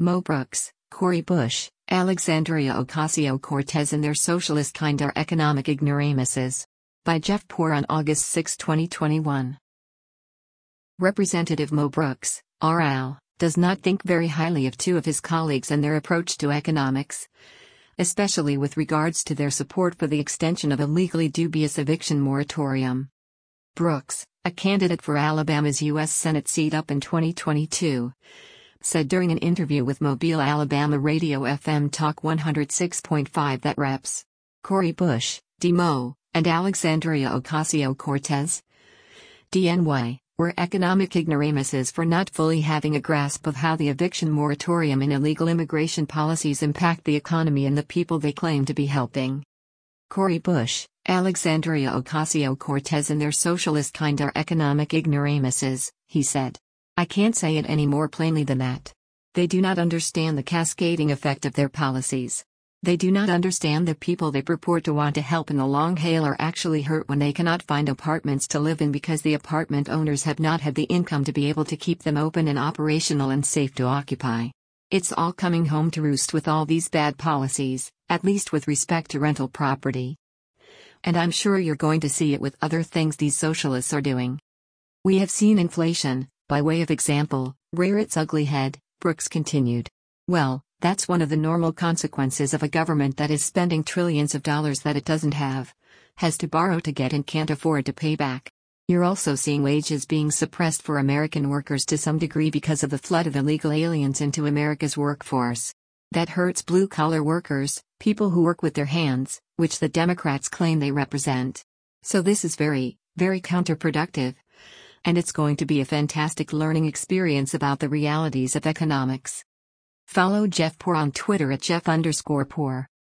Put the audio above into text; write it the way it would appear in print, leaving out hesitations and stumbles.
Mo Brooks, Cori Bush, Alexandria Ocasio-Cortez and their socialist kind are economic ignoramuses. By Jeff Poor on August 6, 2021. Representative Mo Brooks, RL, does not think very highly of two of his colleagues and their approach to economics, especially with regards to their support for the extension of a legally dubious eviction moratorium. Brooks, a candidate for Alabama's U.S. Senate seat up in 2022, said during an interview with Mobile, Alabama radio FM Talk 106.5 that Reps. Cori Bush, D-Mo, and Alexandria Ocasio-Cortez, DNY, were economic ignoramuses for not fully having a grasp of how the eviction moratorium and illegal immigration policies impact the economy and the people they claim to be helping. Cori Bush, Alexandria Ocasio-Cortez and their socialist kind are economic ignoramuses, he said. I can't say it any more plainly than that. They do not understand the cascading effect of their policies. They do not understand the people they purport to want to help in the long haul are actually hurt when they cannot find apartments to live in because the apartment owners have not had the income to be able to keep them open and operational and safe to occupy. It's all coming home to roost with all these bad policies, at least with respect to rental property. And I'm sure you're going to see it with other things these socialists are doing. We have seen inflation, by way of example, rear its ugly head, Brooks continued. Well, that's one of the normal consequences of a government that is spending trillions of dollars that it doesn't have, has to borrow to get and can't afford to pay back. You're also seeing wages being suppressed for American workers to some degree because of the flood of illegal aliens into America's workforce. That hurts blue-collar workers, people who work with their hands, which the Democrats claim they represent. So this is very, very counterproductive. And it's going to be a fantastic learning experience about the realities of economics. Follow Jeff Poor on Twitter at Jeff_Poor.